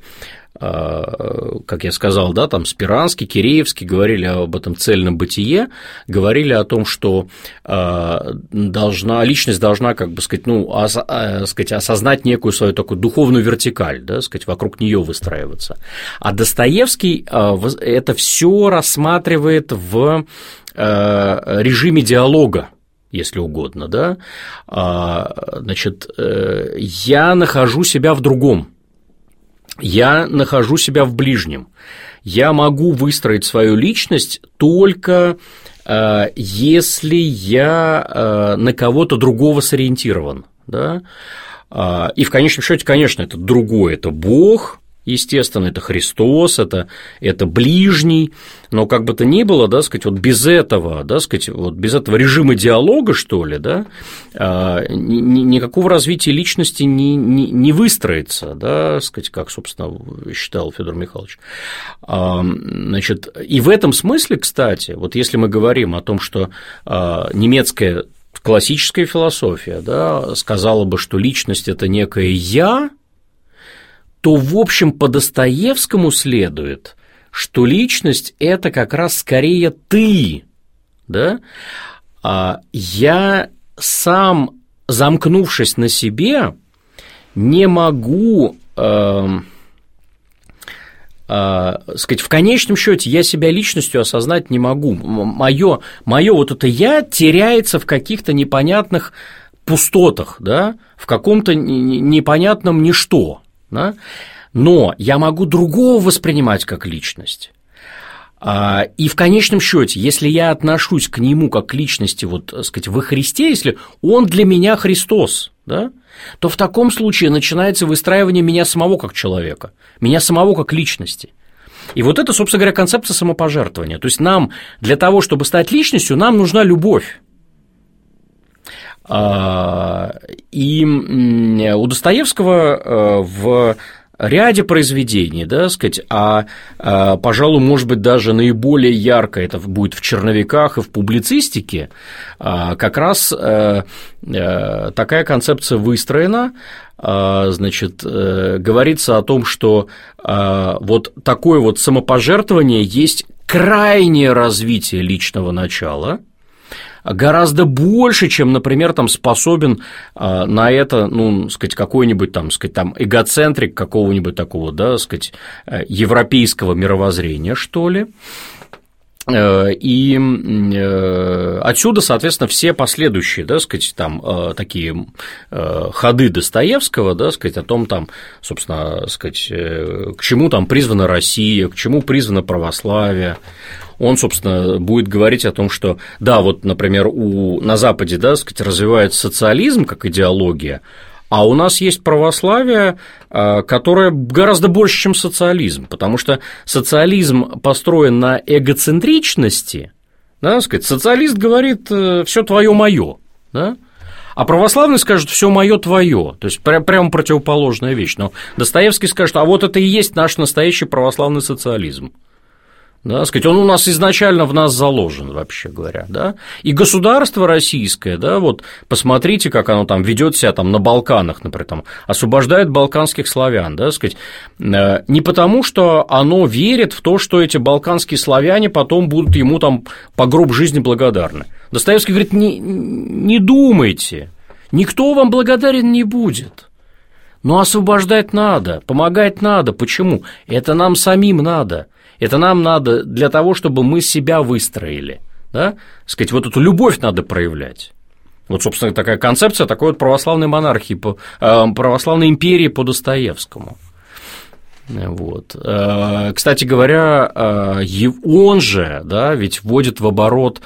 как я сказал, да, там Спиранский, Киреевский говорили об этом цельном бытие, говорили о том, что должна, личность должна, как бы сказать, ну, ос, сказать, осознать некую свою такую духовную вертикаль, да, сказать, вокруг нее выстраиваться. А Достоевский это все рассматривает в режиме диалога, если угодно, да, значит, я нахожу себя в другом, я нахожу себя в ближнем, я могу выстроить свою личность только если я на кого-то другого сориентирован, да, и в конечном счете, конечно, это другой, это Бог, естественно, это Христос, это, это ближний, но как бы то ни было, да, сказать, вот без этого, да, сказать, вот без этого режима диалога, что ли, да, никакого развития личности не, не, не выстроится, да, сказать, как, собственно, считал Федор Михайлович. Значит, и в этом смысле, кстати, вот если мы говорим о том, что немецкая классическая философия, да, сказала бы, что личность – это некое «я», то, в общем, по Достоевскому следует, что личность – это как раз скорее ты, да? Я сам, замкнувшись на себе, не могу, э, э, сказать, в конечном счете я себя личностью осознать не могу. Моё, моё вот это «я» теряется в каких-то непонятных пустотах, да? В каком-то непонятном ничто. Да? но я могу другого воспринимать как личность. И в конечном счете, если я отношусь к нему как к личности, вот, так сказать, во Христе, если он для меня Христос, да, то в таком случае начинается выстраивание меня самого как человека, меня самого как личности. И вот это, собственно говоря, концепция самопожертвования. То есть нам для того, чтобы стать личностью, нам нужна любовь. И у Достоевского в ряде произведений, да, сказать, а, а, пожалуй, может быть, даже наиболее ярко это будет в черновиках и в публицистике, а, как раз а, а, такая концепция выстроена, а, значит, а, говорится о том, что а, вот такое вот самопожертвование есть крайнее развитие личного начала, гораздо больше, чем, например, там способен а, на это, ну, сказать, какой-нибудь там, сказать, там эгоцентрик какого-нибудь такого, да, сказать, европейского мировоззрения, что ли. И отсюда, соответственно, все последующие, да, сказать, там такие ходы Достоевского, да, сказать, о том, там, собственно, сказать, к чему там призвана Россия, к чему призвано православие. Он, собственно, будет говорить о том, что, да, вот, например, у, на Западе, да, сказать, развивается социализм как идеология, а у нас есть православие, которое гораздо больше, чем социализм, потому что социализм построен на эгоцентричности, да, сказать, социалист говорит все твое мое, да, а православный скажет все мое твое, то есть прямо противоположная вещь. Но Достоевский скажет, а вот это и есть наш настоящий православный социализм. Да, сказать, он у нас изначально в нас заложен, вообще говоря, да, и государство российское, да, вот посмотрите, как оно там ведет себя там на Балканах, например, там, освобождает балканских славян, да, сказать, не потому, что оно верит в то, что эти балканские славяне потом будут ему там по гроб жизни благодарны. Достоевский говорит, не, не думайте, никто вам благодарен не будет. Но освобождать надо, помогать надо. Почему? Это нам самим надо. Это нам надо для того, чтобы мы себя выстроили. Да? Сказать, вот эту любовь надо проявлять. Вот, собственно, такая концепция такой вот православной монархии, православной империи по Достоевскому. Вот. Кстати говоря, он же, да, ведь вводит в оборот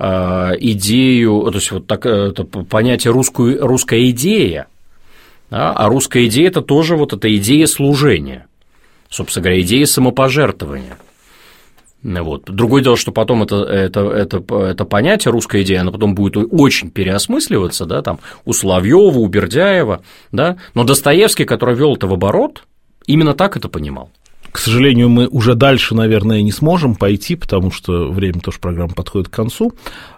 идею, то есть вот так, это понятие русскую, русская идея. Да, а русская идея – это тоже вот эта идея служения, собственно говоря, идея самопожертвования. Вот. Другое дело, что потом это, это, это, это понятие, русская идея, оно потом будет очень переосмысливаться, да, там, у Соловьёва, у Бердяева, да, но Достоевский, который вел это в оборот, именно так это понимал. К сожалению, мы уже дальше, наверное, не сможем пойти, потому что время тоже программы подходит к концу.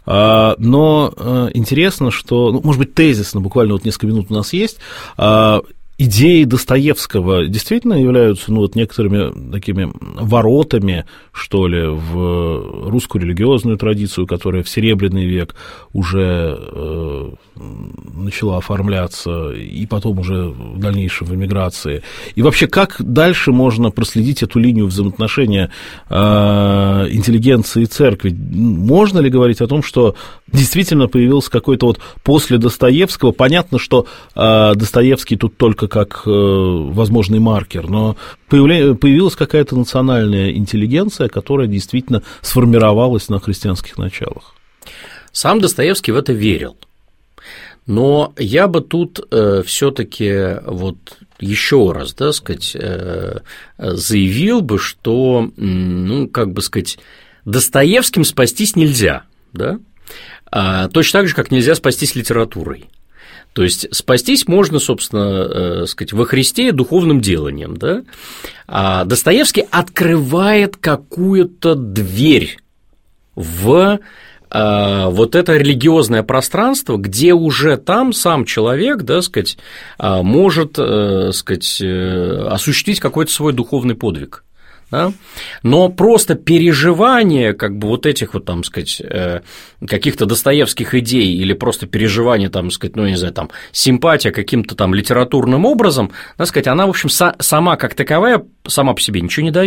Но интересно, что, ну, может быть, тезисно, буквально вот несколько минут у нас есть, идеи Достоевского действительно являются, ну, вот некоторыми такими воротами, что ли, в русскую религиозную традицию, которая в Серебряный век уже э, начала оформляться, и потом уже в дальнейшем в эмиграции. И вообще, как дальше можно проследить эту линию взаимоотношения э, интеллигенции и церкви? Можно ли говорить о том, что действительно появился какой-то вот после Достоевского? Понятно, что э, Достоевский тут только как э, возможный маркер, но появля... появилась какая-то национальная интеллигенция, которая действительно сформировалась на христианских началах. Сам Достоевский в это верил. Но я бы тут э, все-таки вот еще раз, да, сказать, э, заявил бы, что, ну, как бы сказать, Достоевским спастись нельзя, да, а, точно так же, как нельзя спастись литературой. То есть спастись можно, собственно, э, сказать, во Христе духовным деланием, да. А Достоевский открывает какую-то дверь в вот это религиозное пространство, где уже там сам человек, да, сказать, может, сказать, осуществить какой-то свой духовный подвиг. Да? Но просто переживание как бы вот этих вот, там, сказать, каких-то достоевских идей или просто переживание, там, сказать, ну, не знаю, там, симпатия каким-то там литературным образом, да, сказать, она, в общем, сама как таковая, сама по себе ничего не дает.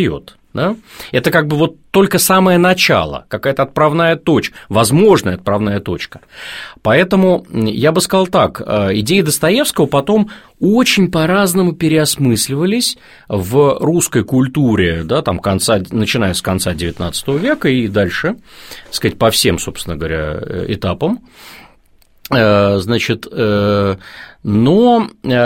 Да? Это как бы вот только самое начало, какая-то отправная точка, возможная отправная точка. Поэтому я бы сказал так, идеи Достоевского потом очень по-разному переосмысливались в русской культуре, да, там конца, начиная с конца девятнадцатого века и дальше, так сказать, по всем, собственно говоря, этапам. Значит, но,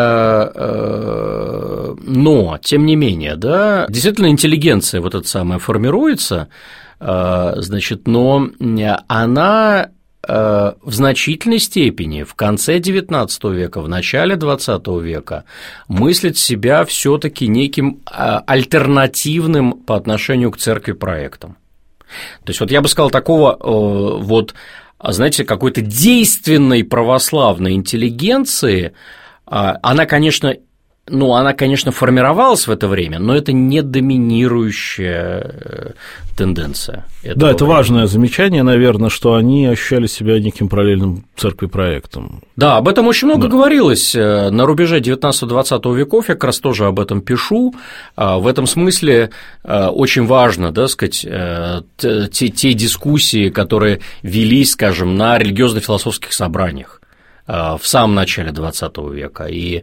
но, тем не менее, да, действительно интеллигенция вот эта самая формируется, значит, но она в значительной степени в конце девятнадцатого века, в начале двадцатого века мыслит себя все-таки неким альтернативным по отношению к церкви проектом. То есть, вот я бы сказал, такого вот, знаете, какой-то действенной православной интеллигенции, она, конечно, ну, она, конечно, формировалась в это время, но это не доминирующая тенденция. Да, это времени. Важное замечание, наверное, что они ощущали себя неким параллельным церкви проектом. Да, об этом очень много да. говорилось на рубеже девятнадцатого-двадцатого веков, я как раз тоже об этом пишу. В этом смысле очень важно, да, сказать, те, те дискуссии, которые велись, скажем, на религиозно-философских собраниях в самом начале двадцатого века, и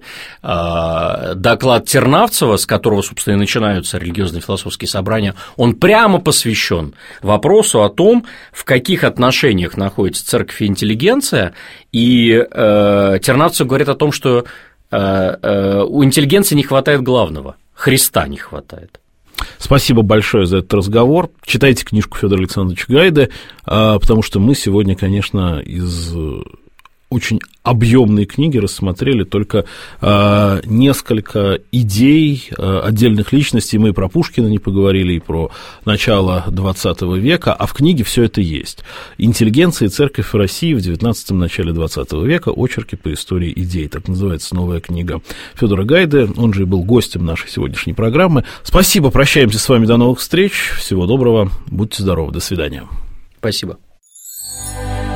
доклад Тернавцева, с которого, собственно, и начинаются религиозно-философские собрания, он прямо посвящен вопросу о том, в каких отношениях находится церковь и интеллигенция, и Тернавцев говорит о том, что у интеллигенции не хватает главного – Христа не хватает. Спасибо большое за этот разговор. Читайте книжку Фёдора Александровича Гайды, потому что мы сегодня, конечно, из очень объемные книги рассмотрели только э, несколько идей э, отдельных личностей. Мы и про Пушкина не поговорили, и про начало двадцатого века, а в книге все это есть. «Интеллигенция и церковь в России в девятнадцатом начале двадцатого века. Очерки по истории идей». Так называется новая книга Фёдора Гайды. Он же и был гостем нашей сегодняшней программы. Спасибо, прощаемся с вами, до новых встреч. Всего доброго, будьте здоровы, до свидания. Спасибо.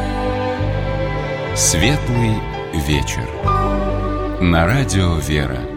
Светлый вечер. На радио «Вера».